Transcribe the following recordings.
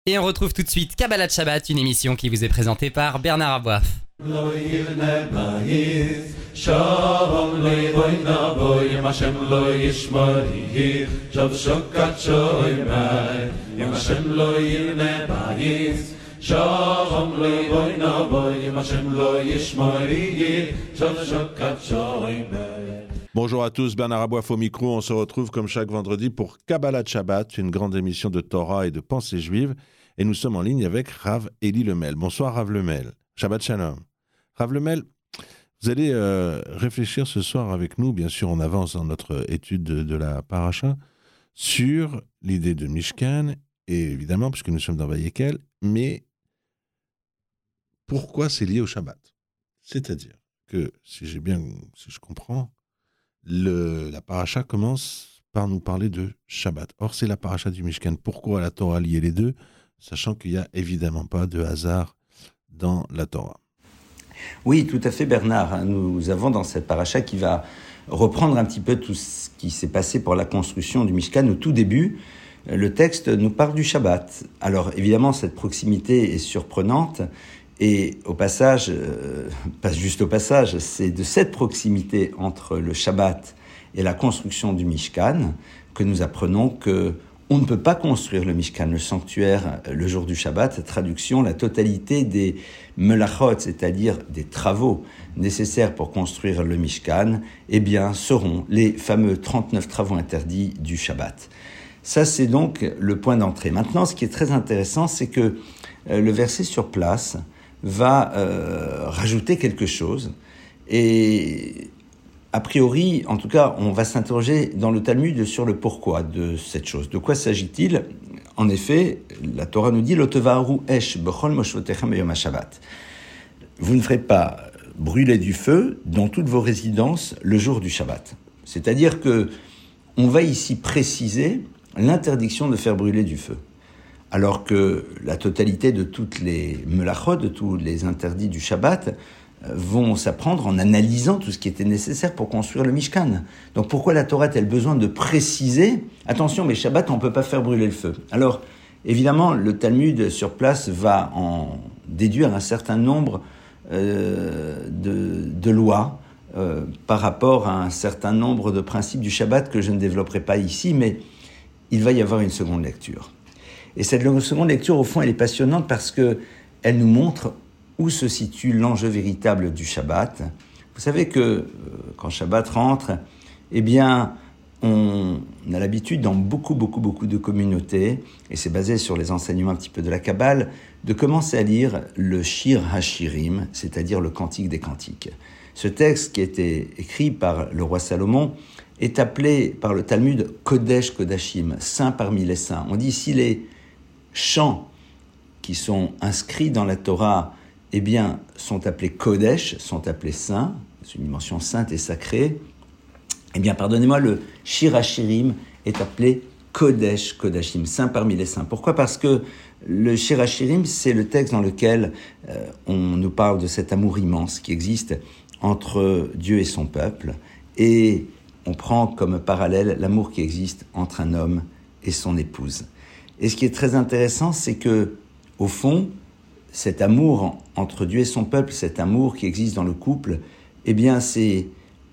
Et on retrouve tout de suite Kabbalat Shabbat, une émission qui vous est présentée par Bernard Aboif. Bonjour à tous, Bernard Aboif au micro. On se retrouve comme chaque vendredi pour Kabbalat Shabbat, une grande émission de Torah et de pensée juive. Et nous sommes en ligne avec Rav Eli Lemel. Bonsoir Rav Lemel. Shabbat Shalom. Rav Lemel, vous allez réfléchir ce soir avec nous, bien sûr on avance dans notre étude de la paracha, sur l'idée de Mishkan, et évidemment, puisque nous sommes dans Vayekel, mais pourquoi c'est lié au Shabbat? C'est-à-dire que, si je comprends, la paracha commence par nous parler de Shabbat. Or, c'est la paracha du Mishkan. Pourquoi la Torah liée les deux, sachant qu'il n'y a évidemment pas de hasard dans la Torah? Oui, tout à fait, Bernard. Nous avons dans cette paracha qui va reprendre un petit peu tout ce qui s'est passé pour la construction du Mishkan au tout début. Le texte nous parle du Shabbat. Alors, évidemment, cette proximité est surprenante. Et au passage, pas juste au passage, c'est de cette proximité entre le Shabbat et la construction du Mishkan que nous apprenons que on ne peut pas construire le Mishkan, le sanctuaire, le jour du Shabbat. Traduction, la totalité des melachot, c'est-à-dire des travaux nécessaires pour construire le Mishkan, eh bien, seront les fameux 39 travaux interdits du Shabbat. Ça, c'est donc le point d'entrée. Maintenant, ce qui est très intéressant, c'est que le verset sur place va rajouter quelque chose. Et a priori, en tout cas, on va s'interroger dans le Talmud sur le pourquoi de cette chose. De quoi s'agit-il? En effet, la Torah nous dit « Lotevaharu esh bechol moshvotechem beyom ha-shabbat » Vous ne ferez pas brûler du feu dans toutes vos résidences le jour du Shabbat. C'est-à-dire que on va ici préciser l'interdiction de faire brûler du feu. Alors que la totalité de toutes les melachot, de tous les interdits du Shabbat, vont s'apprendre en analysant tout ce qui était nécessaire pour construire le Mishkan. Donc pourquoi la Torah a-t-elle besoin de préciser « Attention, mais Shabbat, on ne peut pas faire brûler le feu ». Alors, évidemment, le Talmud sur place va en déduire un certain nombre de lois par rapport à un certain nombre de principes du Shabbat que je ne développerai pas ici, mais il va y avoir une seconde lecture. Et cette seconde lecture, au fond, elle est passionnante parce qu'elle nous montre où se situe l'enjeu véritable du Shabbat. Vous savez que quand Shabbat rentre, eh bien, on a l'habitude dans beaucoup de communautés, et c'est basé sur les enseignements un petit peu de la Kabbale, de commencer à lire le Shir HaShirim, c'est-à-dire le Cantique des Cantiques. Ce texte qui a été écrit par le roi Salomon est appelé par le Talmud Kodesh Kodashim, saint parmi les saints. On dit ici les chants qui sont inscrits dans la Torah, eh bien, sont appelés Kodesh, sont appelés saints, c'est une dimension sainte et sacrée. Eh bien, pardonnez-moi, le Shir HaShirim est appelé Kodesh Kodashim, saint parmi les saints. Pourquoi? Parce que le Shir HaShirim, c'est le texte dans lequel on nous parle de cet amour immense qui existe entre Dieu et son peuple, et on prend comme parallèle l'amour qui existe entre un homme et son épouse. Et ce qui est très intéressant, c'est que, au fond, cet amour entre Dieu et son peuple, cet amour qui existe dans le couple, eh bien, c'est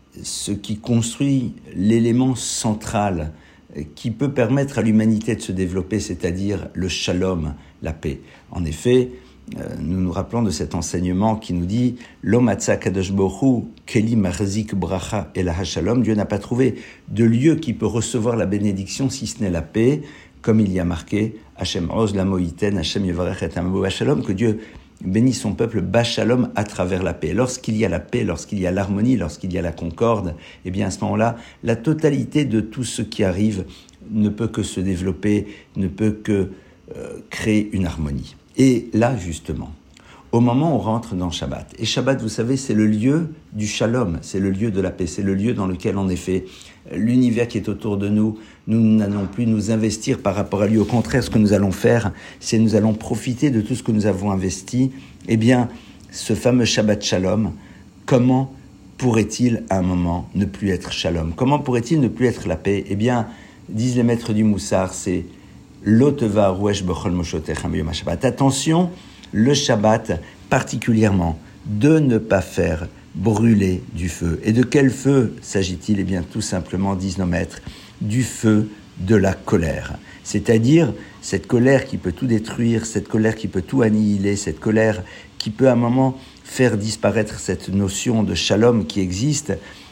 ce qui construit l'élément central qui peut permettre à l'humanité de se développer, c'est-à-dire le shalom, la paix. En effet, nous nous rappelons de cet enseignement qui nous dit « L'homme atza kadosh boru keli marzik bracha el ha-shalom » Dieu n'a pas trouvé de lieu qui peut recevoir la bénédiction si ce n'est la paix, comme il y a marqué « Hashem oz la moïten, Hashem yevarech et amabo b'shalom » que Dieu bénit son peuple b'shalom à travers la paix. Lorsqu'il y a la paix, lorsqu'il y a l'harmonie, lorsqu'il y a la concorde, eh bien à ce moment-là, la totalité de tout ce qui arrive ne peut que se développer, ne peut que créer une harmonie. Et là, justement, au moment où on rentre dans Shabbat, et Shabbat, vous savez, c'est le lieu du shalom, c'est le lieu de la paix, c'est le lieu dans lequel, en effet, l'univers qui est autour de nous, nous n'allons plus nous investir par rapport à lui. Au contraire, ce que nous allons faire, c'est nous allons profiter de tout ce que nous avons investi. Eh bien, ce fameux Shabbat Shalom, comment pourrait-il, à un moment, ne plus être Shalom? Comment pourrait-il ne plus être la paix? Eh bien, disent les maîtres du Moussar, c'est Lo teva ruesh bechol moshotecha b'yom haShabbat. Attention, le Shabbat particulièrement, de ne pas faire brûler du feu. Et de quel feu s'agit-il ? Eh bien, tout simplement, disent nos maîtres, du feu de la colère. C'est-à-dire, cette colère qui peut tout détruire, cette colère qui peut tout annihiler, cette colère qui peut à un moment faire disparaître cette notion de shalom qui existe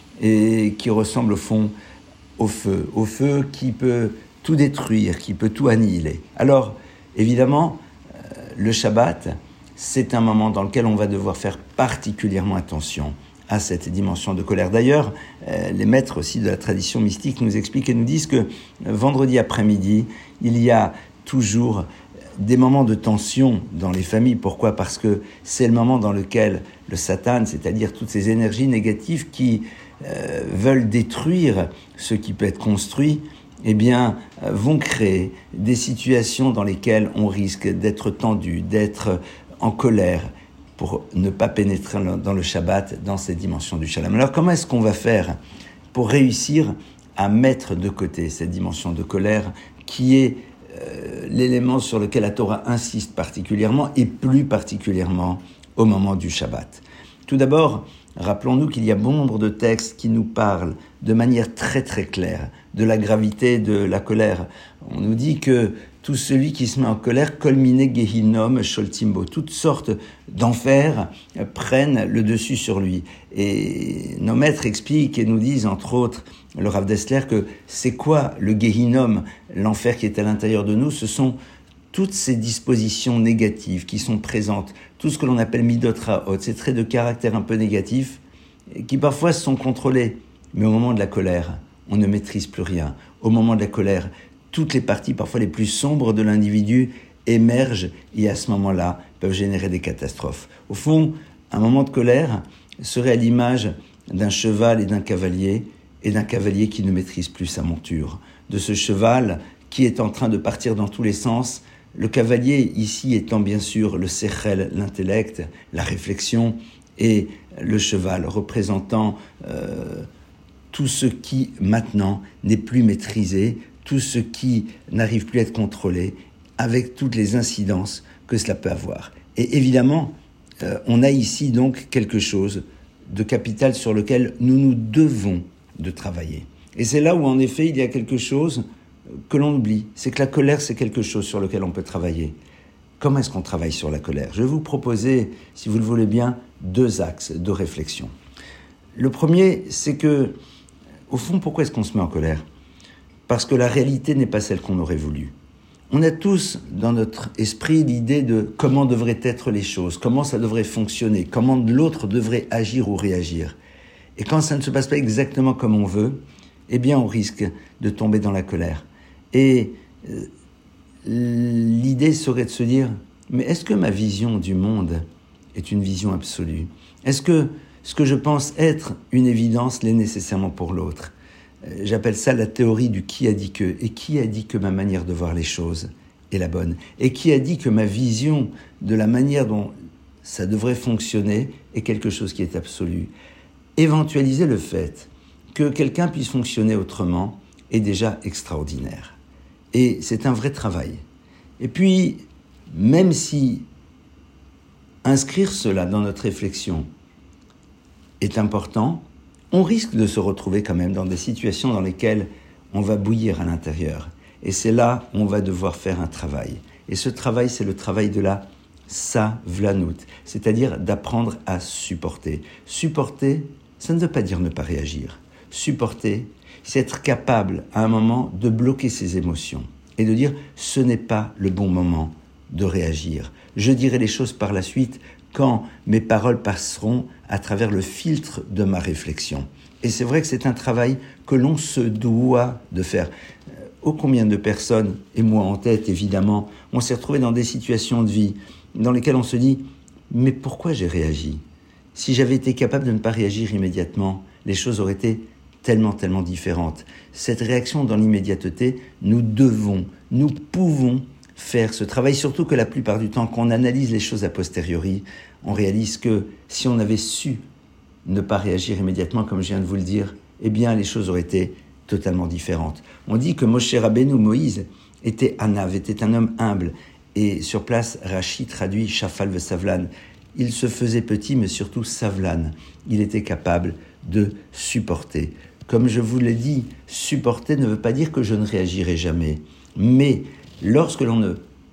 et qui ressemble au fond au feu qui peut tout détruire, qui peut tout annihiler. Alors, évidemment, le Shabbat, c'est un moment dans lequel on va devoir faire particulièrement attention à cette dimension de colère. D'ailleurs, les maîtres aussi de la tradition mystique nous expliquent et nous disent que vendredi après-midi, il y a toujours des moments de tension dans les familles. Pourquoi ? Parce que c'est le moment dans lequel le Satan, c'est-à-dire toutes ces énergies négatives qui veulent détruire ce qui peut être construit, eh bien, vont créer des situations dans lesquelles on risque d'être tendu, d'être en colère, pour ne pas pénétrer dans le Shabbat, dans cette dimension du Shalom. Alors, comment est-ce qu'on va faire pour réussir à mettre de côté cette dimension de colère qui est l'élément sur lequel la Torah insiste particulièrement et plus particulièrement au moment du Shabbat ? Tout d'abord, rappelons-nous qu'il y a bon nombre de textes qui nous parlent de manière très très claire de la gravité de la colère. On nous dit que tout celui qui se met en colère, kol miné gehinom sholtimbo, toutes sortes d'enfers prennent le dessus sur lui. Et nos maîtres expliquent et nous disent, entre autres, le Rav Dessler, que c'est quoi le gehinom, l'enfer qui est à l'intérieur de nous ? Ce sont toutes ces dispositions négatives qui sont présentes, tout ce que l'on appelle midot raot, ces traits de caractère un peu négatifs, qui parfois sont contrôlés. Mais au moment de la colère, on ne maîtrise plus rien. Au moment de la colère, toutes les parties, parfois les plus sombres de l'individu, émergent et à ce moment-là, peuvent générer des catastrophes. Au fond, un moment de colère serait à l'image d'un cheval et d'un cavalier qui ne maîtrise plus sa monture. De ce cheval qui est en train de partir dans tous les sens, le cavalier ici étant bien sûr le sechel, l'intellect, la réflexion, et le cheval représentant tout ce qui maintenant n'est plus maîtrisé, tout ce qui n'arrive plus à être contrôlé, avec toutes les incidences que cela peut avoir. Et évidemment, on a ici donc quelque chose de capital sur lequel nous devons de travailler. Et c'est là où en effet il y a quelque chose que l'on oublie, c'est que la colère c'est quelque chose sur lequel on peut travailler. Comment est-ce qu'on travaille sur la colère ? Je vais vous proposer, si vous le voulez bien, 2 axes de réflexion. Le premier, c'est que, au fond, pourquoi est-ce qu'on se met en colère ? Parce que la réalité n'est pas celle qu'on aurait voulu. On a tous dans notre esprit l'idée de comment devraient être les choses, comment ça devrait fonctionner, comment l'autre devrait agir ou réagir. Et quand ça ne se passe pas exactement comme on veut, eh bien on risque de tomber dans la colère. Et l'idée serait de se dire, mais est-ce que ma vision du monde est une vision absolue ? Est-ce que ce que je pense être une évidence l'est nécessairement pour l'autre ? J'appelle ça la théorie du qui a dit que. Et qui a dit que ma manière de voir les choses est la bonne ? Et qui a dit que ma vision de la manière dont ça devrait fonctionner est quelque chose qui est absolu ? Éventualiser le fait que quelqu'un puisse fonctionner autrement est déjà extraordinaire. Et c'est un vrai travail. Et puis, même si inscrire cela dans notre réflexion est important, on risque de se retrouver quand même dans des situations dans lesquelles on va bouillir à l'intérieur. Et c'est là où on va devoir faire un travail. Et ce travail, c'est le travail de la savlanout, c'est-à-dire d'apprendre à supporter. Supporter, ça ne veut pas dire ne pas réagir. Supporter, c'est être capable à un moment de bloquer ses émotions et de dire « ce n'est pas le bon moment de réagir. Je dirai les choses par la suite quand mes paroles passeront à travers le filtre de ma réflexion. » Et c'est vrai que c'est un travail que l'on se doit de faire. Ô combien de personnes, et moi en tête évidemment, on s'est retrouvé dans des situations de vie dans lesquelles on se dit « mais pourquoi j'ai réagi ? Si j'avais été capable de ne pas réagir immédiatement, les choses auraient été tellement différentes. » Cette réaction dans l'immédiateté, nous pouvons faire ce travail, surtout que la plupart du temps, quand on analyse les choses a posteriori, on réalise que si on avait su ne pas réagir immédiatement, comme je viens de vous le dire, eh bien les choses auraient été totalement différentes. On dit que Moshe Rabbeinu, Moïse, était Anav, était un homme humble. Et sur place, Rashi traduit Shafal ve Savlan. Il se faisait petit, mais surtout Savlan. Il était capable de supporter. Comme je vous l'ai dit, supporter ne veut pas dire que je ne réagirai jamais. Mais lorsque l'on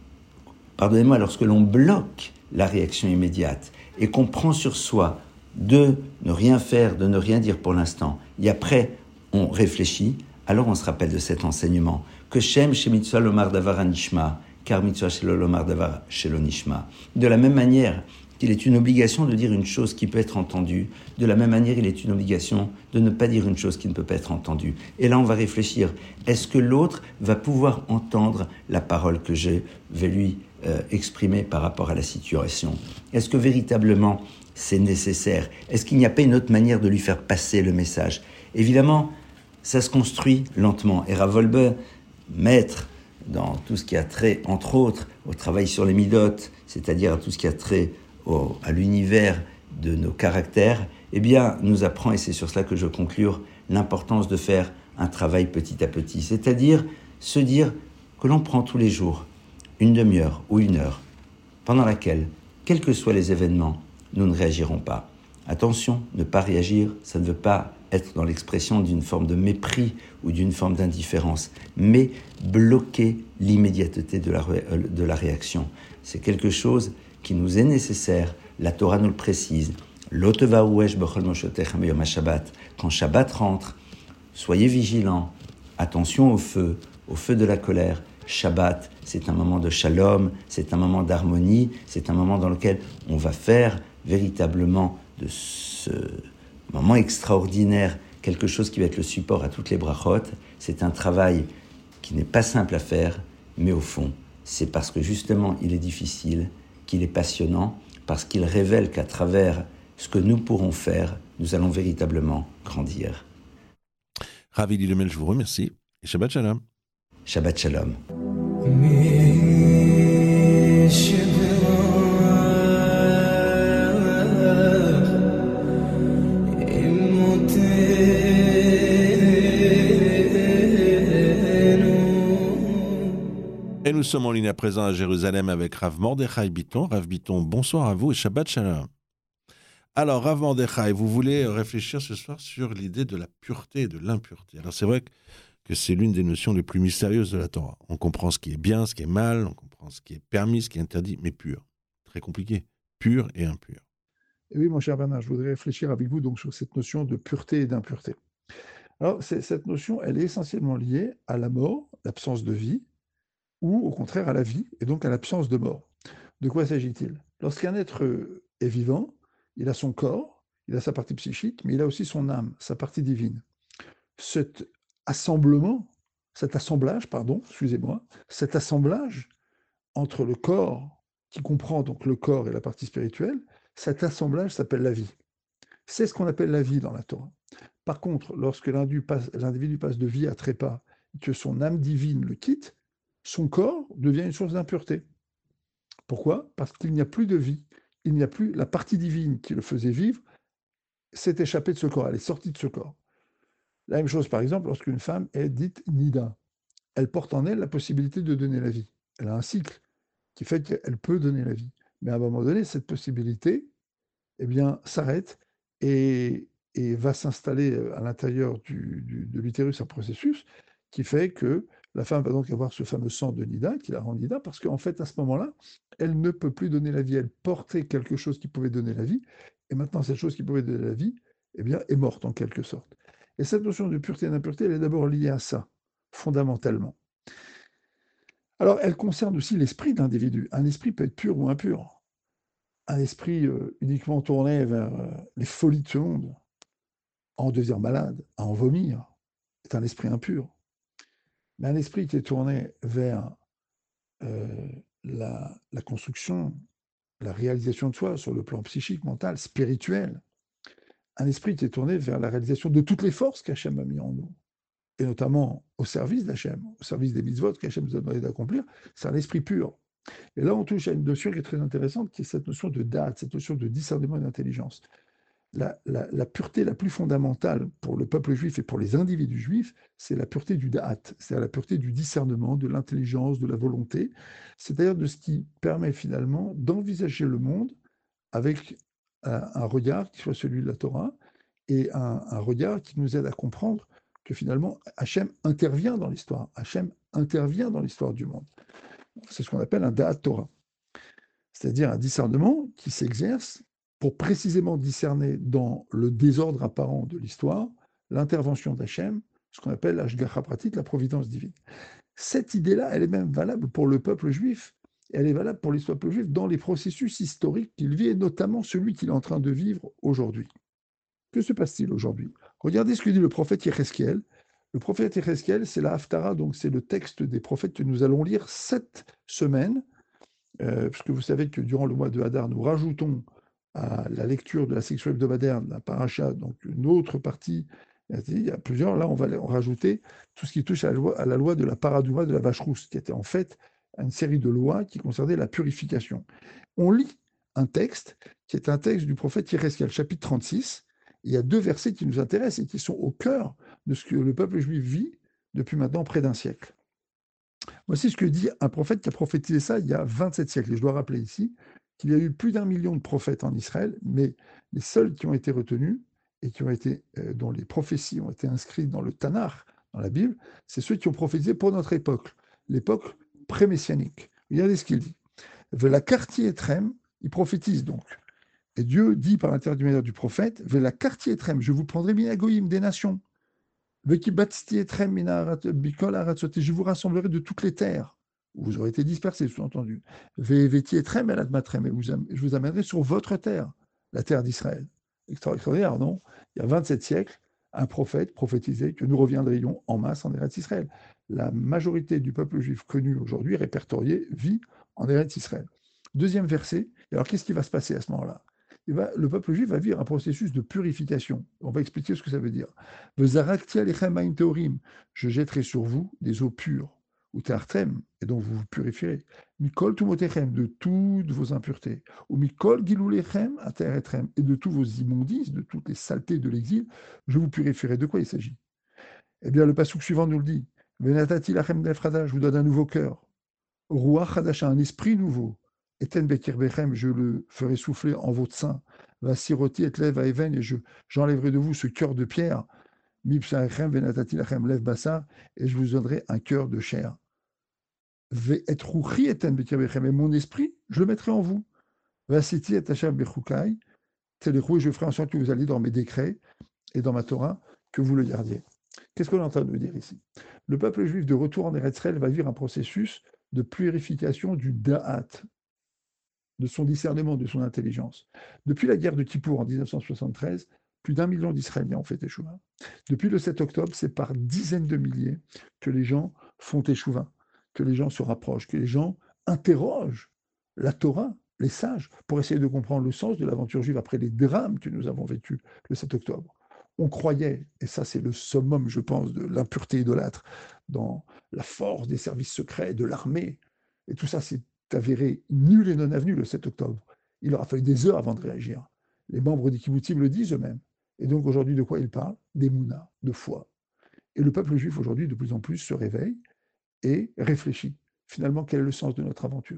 bloque la réaction immédiate et qu'on prend sur soi de ne rien faire, de ne rien dire pour l'instant, et après on réfléchit, alors on se rappelle de cet enseignement que Shem Shemitzvah Lomar Davar Anishma, car Mitzvah Shelo Lomar Davar Shelo Nishma. De la même manière qu'il est une obligation de dire une chose qui peut être entendue, de la même manière il est une obligation de ne pas dire une chose qui ne peut pas être entendue. Et là on va réfléchir, est-ce que l'autre va pouvoir entendre la parole que je vais lui exprimer par rapport à la situation? Est-ce que véritablement c'est nécessaire? Est-ce qu'il n'y a pas une autre manière de lui faire passer le message? Évidemment, ça se construit lentement. Et Rav Wolbe, maître dans tout ce qui a trait, entre autres, au travail sur les midotes, c'est-à-dire à tout ce qui a trait à l'univers de nos caractères, eh bien, nous apprend, et c'est sur cela que je conclue, l'importance de faire un travail petit à petit. C'est-à-dire se dire que l'on prend tous les jours une demi-heure ou une heure, pendant laquelle, quels que soient les événements, nous ne réagirons pas. Attention, ne pas réagir, ça ne veut pas être dans l'expression d'une forme de mépris ou d'une forme d'indifférence, mais bloquer l'immédiateté de la réaction. C'est quelque chose qui nous est nécessaire. La Torah nous le précise. Quand Shabbat rentre, soyez vigilants. Attention au feu de la colère. Shabbat, c'est un moment de shalom, c'est un moment d'harmonie, c'est un moment dans lequel on va faire véritablement de ce moment extraordinaire quelque chose qui va être le support à toutes les brachot. C'est un travail qui n'est pas simple à faire, mais au fond, c'est parce que justement il est difficile, qu'il est passionnant, parce qu'il révèle qu'à travers ce que nous pourrons faire, nous allons véritablement grandir. Rav Eli Lemel, je vous remercie et Shabbat Shalom. Shabbat Shalom. Et nous sommes en ligne à présent à Jérusalem avec Rav Mordechai Bitton. Rav Bitton, bonsoir à vous et Shabbat Shalom. Alors, Rav Mordechai, vous voulez réfléchir ce soir sur l'idée de la pureté et de l'impureté. Alors, c'est vrai que c'est l'une des notions les plus mystérieuses de la Torah. On comprend ce qui est bien, ce qui est mal, on comprend ce qui est permis, ce qui est interdit, mais pur. Très compliqué. Pur et impur. Et oui, mon cher Bernard, je voudrais réfléchir avec vous donc sur cette notion de pureté et d'impureté. Alors, cette notion, elle est essentiellement liée à la mort, l'absence de vie, ou au contraire à la vie, et donc à l'absence de mort. De quoi s'agit-il? Lorsqu'un être est vivant, il a son corps, il a sa partie psychique, mais il a aussi son âme, sa partie divine. Cet assemblage entre le corps, qui comprend donc le corps et la partie spirituelle, cet assemblage s'appelle la vie. C'est ce qu'on appelle la vie dans la Torah. Par contre, lorsque l'individu passe de vie à trépas, que son âme divine le quitte, son corps devient une source d'impureté. Pourquoi? Parce qu'il n'y a plus de vie, il n'y a plus la partie divine qui le faisait vivre, s'est échappée de ce corps, elle est sortie de ce corps. La même chose, par exemple, lorsqu'une femme est dite nida. Elle porte en elle la possibilité de donner la vie. Elle a un cycle qui fait qu'elle peut donner la vie. Mais à un moment donné, cette possibilité s'arrête et va s'installer à l'intérieur de l'utérus un processus qui fait que la femme va donc avoir ce fameux sang de Nida, qui la rend Nida, parce qu'en fait, à ce moment-là, elle ne peut plus donner la vie. Elle portait quelque chose qui pouvait donner la vie, et maintenant, cette chose qui pouvait donner la vie, est morte en quelque sorte. Et cette notion de pureté et d'impureté, elle est d'abord liée à ça, fondamentalement. Alors, elle concerne aussi l'esprit de l'individu. Un esprit peut être pur ou impur. Un esprit uniquement tourné vers les folies de ce monde, à en devenir malade, à en vomir, est un esprit impur. Mais un esprit qui est tourné vers la construction, la réalisation de soi sur le plan psychique, mental, spirituel, un esprit qui est tourné vers la réalisation de toutes les forces qu'Hachem a mis en nous, et notamment au service d'Hachem, au service des mitzvot qu'Hachem nous a demandé d'accomplir, c'est un esprit pur. Et là, on touche à une notion qui est très intéressante, qui est cette notion de date, cette notion de discernement et d'intelligence. la pureté la plus fondamentale pour le peuple juif et pour les individus juifs, c'est la pureté du da'at, c'est-à-dire la pureté du discernement, de l'intelligence, de la volonté, c'est-à-dire de ce qui permet finalement d'envisager le monde avec un regard qui soit celui de la Torah et un regard qui nous aide à comprendre que finalement Hachem intervient dans l'histoire. Hachem intervient dans l'histoire du monde. C'est ce qu'on appelle un da'at Torah, c'est-à-dire un discernement qui s'exerce pour précisément discerner dans le désordre apparent de l'histoire l'intervention d'Hachem, ce qu'on appelle l'ashgacha pratit, la providence divine. Cette idée-là, elle est même valable pour le peuple juif, elle est valable pour l'histoire du peuple juif dans les processus historiques qu'il vit, et notamment celui qu'il est en train de vivre aujourd'hui. Que se passe-t-il aujourd'hui? Regardez ce que dit le prophète Yecheskel. Le prophète Yecheskel, c'est la Haftarah, donc c'est le texte des prophètes que nous allons lire cette semaine, puisque vous savez que durant le mois de Hadar, nous rajoutons à la lecture de la section hebdomadaire de la paracha, donc une autre partie. Il y a plusieurs. Là, on va rajouter tout ce qui touche à la loi de la paradouma de la vache rousse, qui était en fait une série de lois qui concernaient la purification. On lit un texte qui est un texte du prophète Yecheskel, chapitre 36. Il y a 2 versets qui nous intéressent et qui sont au cœur de ce que le peuple juif vit depuis maintenant près d'un siècle. Voici ce que dit un prophète qui a prophétisé ça il y a 27 siècles. Et je dois rappeler ici qu'il y a eu plus d'1 million de prophètes en Israël, mais les seuls qui ont été retenus et qui ont été, dont les prophéties ont été inscrites dans le Tanakh, dans la Bible, c'est ceux qui ont prophétisé pour notre époque, l'époque pré-messianique. Regardez ce qu'il dit. Vela quartier Etrem, il prophétise donc. Et Dieu dit par l'intermédiaire du prophète, Vela quartier Etrem, je vous prendrai minagoïm des nations. Je vous rassemblerai de toutes les terres. Vous aurez été dispersés, sous-entendu. Et je vous amènerai sur votre terre, la terre d'Israël. Extraordinaire, non? Il y a 27 siècles, un prophète prophétisait que nous reviendrions en masse en Eretz Israël. La majorité du peuple juif connu aujourd'hui, répertorié, vit en Eretz Israël. Deuxième verset. Alors, qu'est-ce qui va se passer à ce moment-là? Le peuple juif va vivre un processus de purification. On va expliquer ce que ça veut dire. Je jetterai sur vous des eaux pures, ou te'artem, et donc vous vous purifierez. Mikol tumotechem, de toutes vos impuretés. Ou mikol gilulechem ateretrem, et de tous vos immondices, de toutes les saletés de l'exil, je vous purifierai. De quoi il s'agit? Eh bien, le passouk suivant nous le dit. Venatati lachem nefrada, je vous donne un nouveau cœur. Ruach hadash, un esprit nouveau. Eten bekirvechem, je le ferai souffler en votre sein. Vasiroti et lev aeven, et j'enlèverai de vous ce cœur de pierre. Mipsachem venatati lachem lev basar, et je vous donnerai un cœur de chair. Ve et ruchi eten bekirvechem, et mon esprit, je le mettrai en vous. Vasiti et asher bechukai, telechou, et je ferai en sorte que vous alliez dans mes décrets et dans ma Torah, que vous le gardiez. Qu'est-ce qu'on est en train de nous dire ici? Le peuple juif de retour en Eretz Israël va vivre un processus de purification du da'at, de son discernement, de son intelligence. Depuis la guerre de Kippour en 1973, plus d'1 million d'Israéliens ont fait Teshuvah. Depuis le 7 octobre, c'est par dizaines de milliers que les gens font Teshuvah, que les gens se rapprochent, que les gens interrogent la Torah, les sages, pour essayer de comprendre le sens de l'aventure juive après les drames que nous avons vécus le 7 octobre. On croyait, et ça c'est le summum, je pense, de l'impureté idolâtre, dans la force des services secrets, de l'armée, et tout ça c'est avéré nul et non avenu le 7 octobre. Il aura fallu des heures avant de réagir. Les membres des kibbutzim le disent eux-mêmes. Et donc aujourd'hui, de quoi ils parlent? D'émouna, de foi. Et le peuple juif aujourd'hui, de plus en plus, se réveille et réfléchit. Finalement, quel est le sens de notre aventure?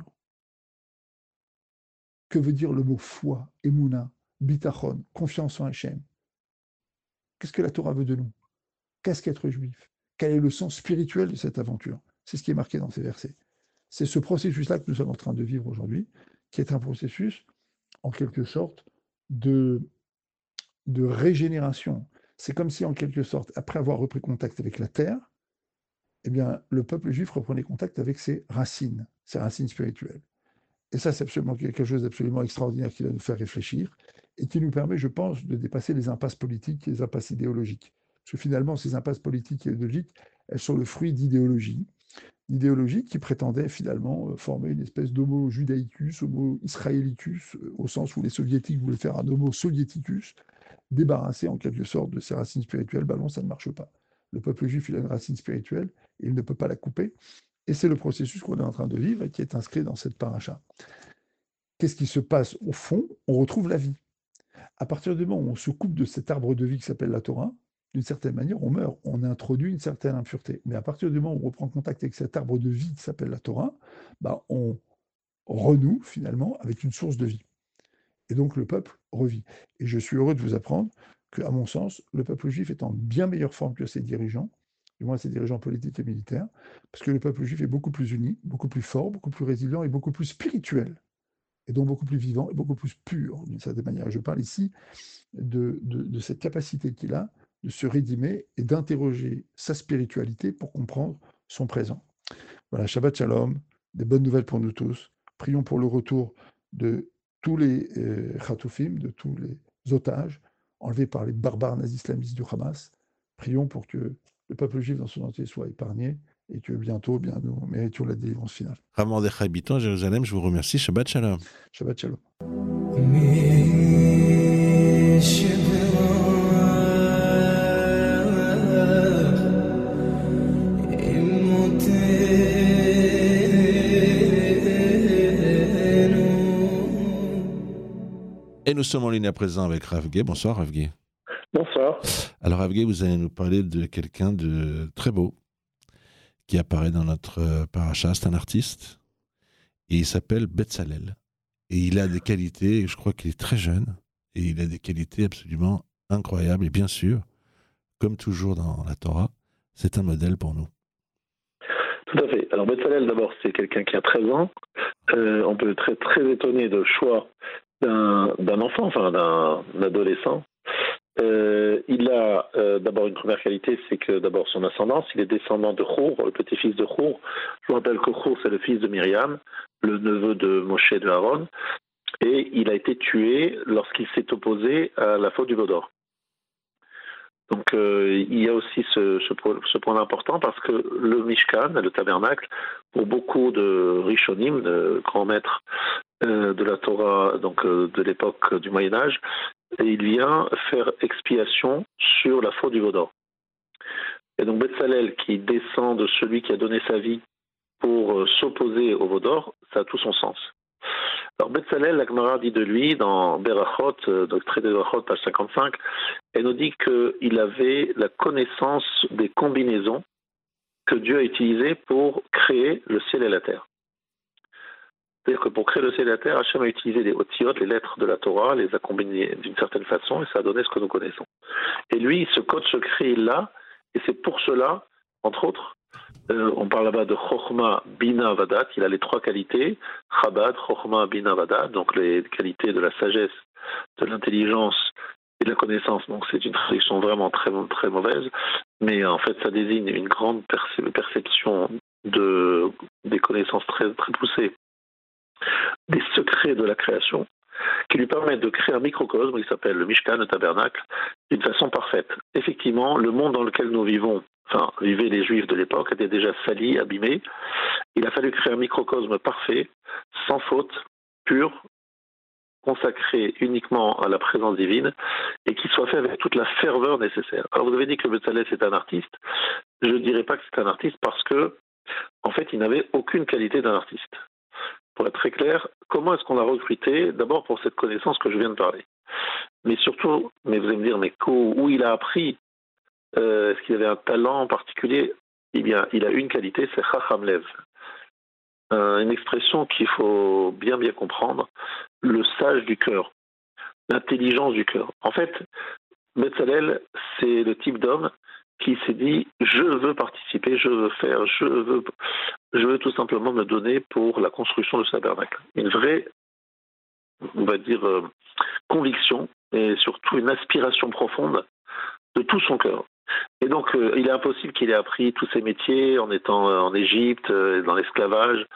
Que veut dire le mot foi, émouna, bitachon, confiance en Hachem? Qu'est-ce que la Torah veut de nous? Qu'est-ce qu'être juif? Quel est le sens spirituel de cette aventure? C'est ce qui est marqué dans ces versets. C'est ce processus-là que nous sommes en train de vivre aujourd'hui, qui est un processus, en quelque sorte, de régénération. C'est comme si, en quelque sorte, après avoir repris contact avec la terre, eh bien, le peuple juif reprenait contact avec ses racines spirituelles. Et ça, c'est absolument quelque chose d'absolument extraordinaire qui va nous faire réfléchir et qui nous permet, je pense, de dépasser les impasses politiques et les impasses idéologiques. Parce que finalement, ces impasses politiques et idéologiques, elles sont le fruit d'idéologies qui prétendaient finalement former une espèce d'homo judaicus, homo israelicus, au sens où les soviétiques voulaient faire un homo soviéticus, débarrassé en quelque sorte de ses racines spirituelles. Ben non, ça ne marche pas. Le peuple juif, il a une racine spirituelle, et il ne peut pas la couper. Et c'est le processus qu'on est en train de vivre et qui est inscrit dans cette paracha. Qu'est-ce qui se passe au fond? On retrouve la vie. À partir du moment où on se coupe de cet arbre de vie qui s'appelle la Torah, d'une certaine manière, on meurt, on introduit une certaine impureté. Mais à partir du moment où on reprend contact avec cet arbre de vie qui s'appelle la Torah, bah, on renoue finalement avec une source de vie. Et donc le peuple revit. Et je suis heureux de vous apprendre qu'à mon sens, le peuple juif est en bien meilleure forme que ses dirigeants, du moins ses dirigeants politiques et militaires, parce que le peuple juif est beaucoup plus uni, beaucoup plus fort, beaucoup plus résilient et beaucoup plus spirituel, et donc beaucoup plus vivant et beaucoup plus pur, d'une certaine manière. Je parle ici de cette capacité qu'il a de se rédimer et d'interroger sa spiritualité pour comprendre son présent. Voilà, Shabbat Shalom, des bonnes nouvelles pour nous tous. Prions pour le retour de tous les Khatoufim, de tous les otages enlevés par les barbares nazis islamistes du Hamas. Prions pour que le peuple juif dans son entier soit épargné et que bientôt, bien, nous méritions la délivrance finale. Rav Mordechai Bitton, Jérusalem, je vous remercie. Shabbat Shalom. Shabbat Shalom. Et nous sommes en ligne à présent avec Rav Gué. Bonsoir Rav Gué. Bonsoir. Alors Rav Gué, vous allez nous parler de quelqu'un de très beau qui apparaît dans notre paracha. C'est un artiste et il s'appelle Betzalel. Et il a des qualités, je crois qu'il est très jeune, et il a des qualités absolument incroyables. Et bien sûr, comme toujours dans la Torah, c'est un modèle pour nous. Tout à fait. Alors Betzalel, d'abord, c'est quelqu'un qui a 13 ans. On peut être très étonné de choix d'un enfant, enfin d'un adolescent. Il a d'abord une première qualité, c'est que d'abord son ascendance, il est descendant de Chour, le petit-fils de Chour. Je vous rappelle que Chour, c'est le fils de Myriam, le neveu de Moshe et de Aaron, et il a été tué lorsqu'il s'est opposé à la faute du veau d'or. Donc il y a aussi ce point important parce que le Mishkan, le tabernacle, pour beaucoup de Rishonim, de grands maîtres de la Torah, donc de l'époque du Moyen-Âge, il vient faire expiation sur la faute du veau d'or. Et donc Betzalel, qui descend de celui qui a donné sa vie pour s'opposer au veau d'or, ça a tout son sens. Alors Betzalel, la Gemara dit de lui, dans Berachot, donc traité de Berachot, page 55, elle nous dit qu'il avait la connaissance des combinaisons que Dieu a utilisées pour créer le ciel et la terre. C'est-à-dire que pour créer le ciel et la terre, Hachem a utilisé les otiyot, les lettres de la Torah, les a combinées d'une certaine façon, et ça a donné ce que nous connaissons. Et lui, ce code secret, il l'a, et c'est pour cela, entre autres, on parle là-bas de Chochma, Bina, Vadat, il a les trois qualités, Chabad, Chochma, Bina, Vadat, donc les qualités de la sagesse, de l'intelligence et de la connaissance. Donc c'est une traduction vraiment très, très mauvaise, mais en fait ça désigne une grande perception des connaissances très, très poussées, des secrets de la création, qui lui permettent de créer un microcosme qui s'appelle le Mishkan, le tabernacle, d'une façon parfaite. Effectivement, le monde dans lequel nous vivons, enfin, vivaient les Juifs de l'époque, était déjà sali, abîmé. Il a fallu créer un microcosme parfait, sans faute, pur, consacré uniquement à la présence divine, et qui soit fait avec toute la ferveur nécessaire. Alors vous avez dit que Betzalel c'est un artiste. Je ne dirais pas que c'est un artiste parce que, en fait, il n'avait aucune qualité d'un artiste. Pour être très clair, comment est-ce qu'on l'a recruté? D'abord pour cette connaissance que je viens de parler. Mais surtout, mais vous allez me dire, mais où il a appris? Est-ce qu'il avait un talent particulier? Eh bien, il a une qualité, c'est Chacham Lev. Une expression qu'il faut bien comprendre, le sage du cœur, l'intelligence du cœur. En fait, Betzalel, c'est le type d'homme qui s'est dit « je veux participer, je veux faire, je veux tout simplement me donner pour la construction de ce tabernacle ». Une vraie, on va dire, conviction et surtout une aspiration profonde de tout son cœur. Et donc, il est impossible qu'il ait appris tous ces métiers en étant en Égypte, dans l'esclavage.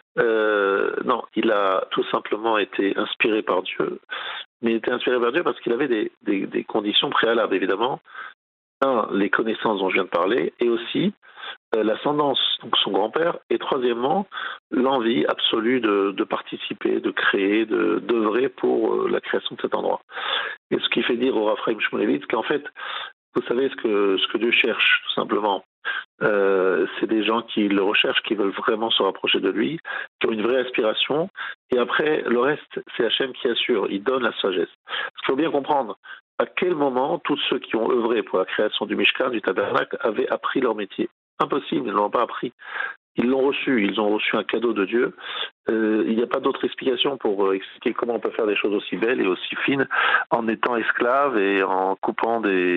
Non, il a tout simplement été inspiré par Dieu. Mais il était inspiré par Dieu parce qu'il avait des conditions préalables, évidemment. Un, les connaissances dont je viens de parler, et aussi l'ascendance, donc son grand-père, et troisièmement, l'envie absolue de participer, de créer, d'œuvrer pour la création de cet endroit. Et ce qui fait dire au Rav Chaim Shmulevitz qu'en fait, vous savez ce que Dieu cherche, tout simplement. C'est des gens qui le recherchent, qui veulent vraiment se rapprocher de lui, qui ont une vraie aspiration. Et après, le reste, c'est Hachem qui assure. Il donne la sagesse. Parce qu'il faut bien comprendre à quel moment tous ceux qui ont œuvré pour la création du Mishkan, du Tabernacle, avaient appris leur métier. Impossible, ils ne l'ont pas appris. Ils l'ont reçu, ils ont reçu un cadeau de Dieu. Il n'y a pas d'autre explication pour expliquer comment on peut faire des choses aussi belles et aussi fines en étant esclave et en coupant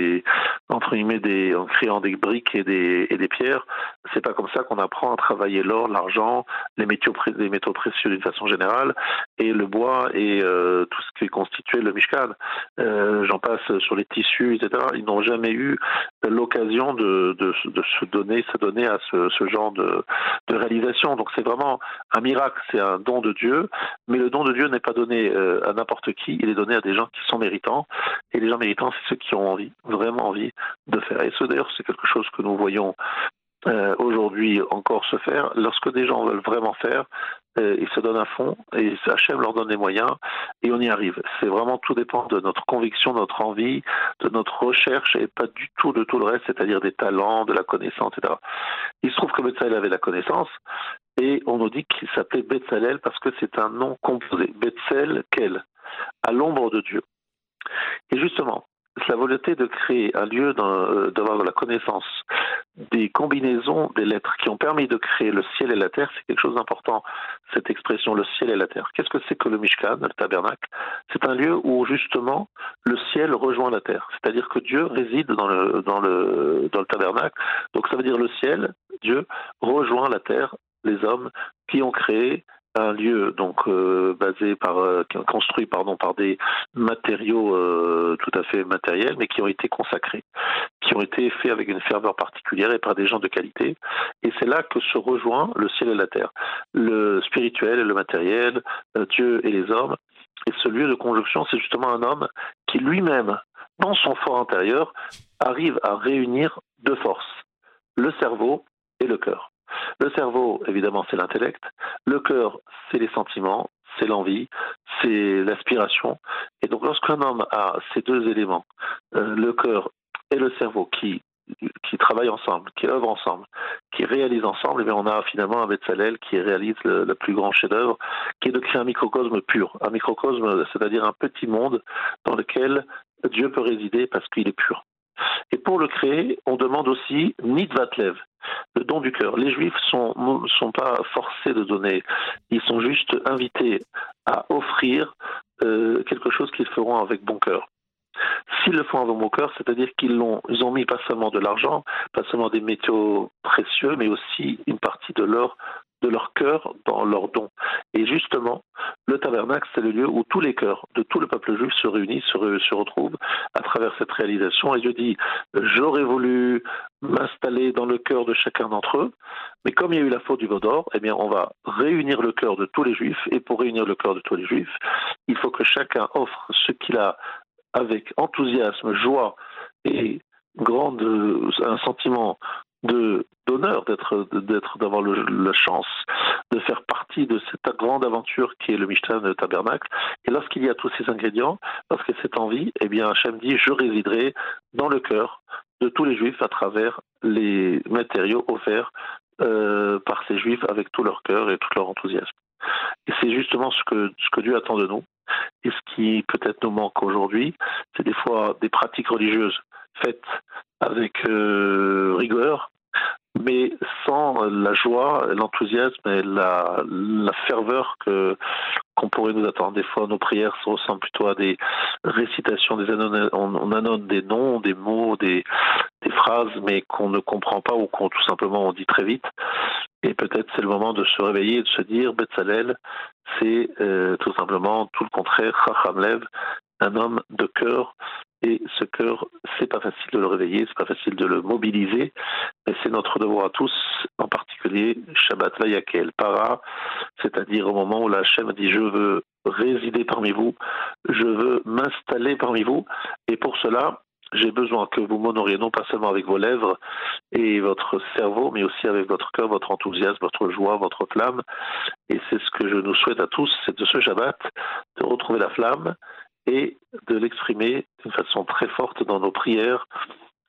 en créant des briques et des pierres. C'est pas comme ça qu'on apprend à travailler l'or, l'argent, les métaux précieux d'une façon générale, et le bois et tout ce qui est constitué le Mishkan. J'en passe sur les tissus, etc. Ils n'ont jamais eu l'occasion de s'adonner à ce genre de réalisation. Donc c'est vraiment un miracle, c'est un don de Dieu, mais le don de Dieu n'est pas donné à n'importe qui, il est donné à des gens qui sont méritants, et les gens méritants, c'est ceux qui ont envie, vraiment envie de faire. Et d'ailleurs, c'est quelque chose que nous voyons aujourd'hui encore se faire. Lorsque des gens veulent vraiment faire, ils se donnent à fond, et Hachem leur donne les moyens, et on y arrive. C'est vraiment, tout dépend de notre conviction, de notre envie, de notre recherche, et pas du tout de tout le reste, c'est-à-dire des talents, de la connaissance, etc. Il se trouve que Betzalel avait la connaissance, et on nous dit qu'il s'appelait Betzalel parce que c'est un nom composé. Betzel, quel, à l'ombre de Dieu. Et justement, la volonté de créer un lieu, d'avoir de la connaissance, des combinaisons des lettres qui ont permis de créer le ciel et la terre, c'est quelque chose d'important, cette expression, le ciel et la terre. Qu'est-ce que c'est que le Mishkan, le tabernacle? C'est un lieu où, justement, le ciel rejoint la terre. C'est-à-dire que Dieu réside dans le tabernacle. Donc ça veut dire le ciel, Dieu, rejoint la terre, les hommes qui ont créé un lieu donc construit par des matériaux tout à fait matériels, mais qui ont été consacrés, qui ont été faits avec une ferveur particulière et par des gens de qualité. Et c'est là que se rejoint le ciel et la terre, le spirituel et le matériel, Dieu et les hommes. Et ce lieu de conjonction, c'est justement un homme qui lui-même, dans son fort intérieur, arrive à réunir deux forces, le cerveau et le cœur. Le cerveau, évidemment, c'est l'intellect. Le cœur, c'est les sentiments, c'est l'envie, c'est l'aspiration. Et donc, lorsqu'un homme a ces deux éléments, le cœur et le cerveau, qui travaillent ensemble, qui œuvrent ensemble, qui réalisent ensemble, et bien on a finalement un Betzalel qui réalise le plus grand chef-d'œuvre, qui est de créer un microcosme pur. Un microcosme, c'est-à-dire un petit monde dans lequel Dieu peut résider parce qu'il est pur. Et pour le créer, on demande aussi Nidvatlev, le don du cœur. Les Juifs sont pas forcés de donner, ils sont juste invités à offrir quelque chose qu'ils feront avec bon cœur. S'ils le font avec bon cœur, c'est-à-dire qu'ils ont mis pas seulement de l'argent, pas seulement des métaux précieux, mais aussi une partie de leur cœur dans leur don. Et justement, le tabernacle, c'est le lieu où tous les cœurs de tout le peuple juif se réunissent, se retrouvent à travers cette réalisation. Et Dieu dit, j'aurais voulu m'installer dans le cœur de chacun d'entre eux, mais comme il y a eu la faute du veau d'or, eh bien, on va réunir le cœur de tous les juifs. Et pour réunir le cœur de tous les juifs, il faut que chacun offre ce qu'il a avec enthousiasme, joie et un sentiment d'honneur d'avoir la chance de faire partie de cette grande aventure qui est le Mishkan, le tabernacle. Et lorsqu'il y a tous ces ingrédients, lorsqu'il y a cette envie, eh bien Hachem dit, je résiderai dans le cœur de tous les Juifs à travers les matériaux offerts par ces Juifs avec tout leur cœur et tout leur enthousiasme. Et c'est justement ce que Dieu attend de nous. Et ce qui peut-être nous manque aujourd'hui, c'est des fois des pratiques religieuses faites avec rigueur, mais sans la joie, l'enthousiasme et la ferveur qu'on pourrait nous attendre. Des fois, nos prières ressemblent plutôt à des récitations, on annonce des noms, des mots, des phrases, mais qu'on ne comprend pas ou qu'on tout simplement on dit très vite. Et peut-être c'est le moment de se réveiller et de se dire, Betzalel, c'est tout simplement tout le contraire, Chacham Lev, un homme de cœur. Et ce cœur, c'est pas facile de le réveiller, c'est pas facile de le mobiliser, mais c'est notre devoir à tous, en particulier Shabbat Vayakel Para, c'est-à-dire au moment où la Hachem dit je veux résider parmi vous, je veux m'installer parmi vous, et pour cela, j'ai besoin que vous m'honoriez non pas seulement avec vos lèvres et votre cerveau, mais aussi avec votre cœur, votre enthousiasme, votre joie, votre flamme. Et c'est ce que je nous souhaite à tous, c'est de ce Shabbat, de retrouver la flamme et de l'exprimer d'une façon très forte dans nos prières,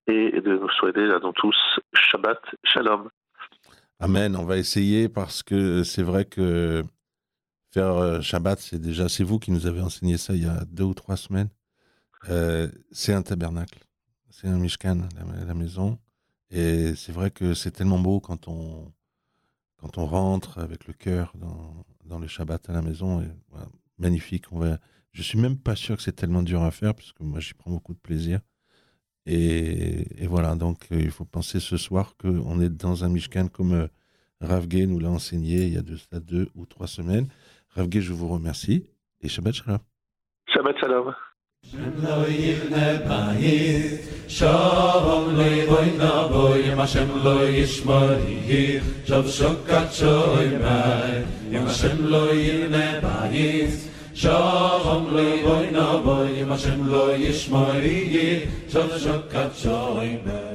et de nous souhaiter à nous tous Shabbat Shalom. Amen, on va essayer parce que c'est vrai que faire Shabbat, c'est vous qui nous avez enseigné ça il y a 2 ou 3 semaines. C'est un tabernacle, c'est un Mishkan, la maison. Et c'est vrai que c'est tellement beau quand on rentre avec le cœur dans le Shabbat à la maison. Et, voilà, magnifique. Je suis même pas sûr que c'est tellement dur à faire parce que moi j'y prends beaucoup de plaisir. Et voilà, donc il faut penser ce soir qu'on est dans un Mishkan comme Rav Gay nous l'a enseigné il y a 2 ou 3 semaines. Rav Gay, je vous remercie et Shabbat Shalom. Shabbat Shalom. Shem lo yivne bayit, shalom lo yivoyna boyim, Hashem lo yishmorih, shav shokat shoymai. Hashem lo yivne bayit, shalom lo yivoyna boyim, Hashem lo yishmorih, shav shokat shoymai.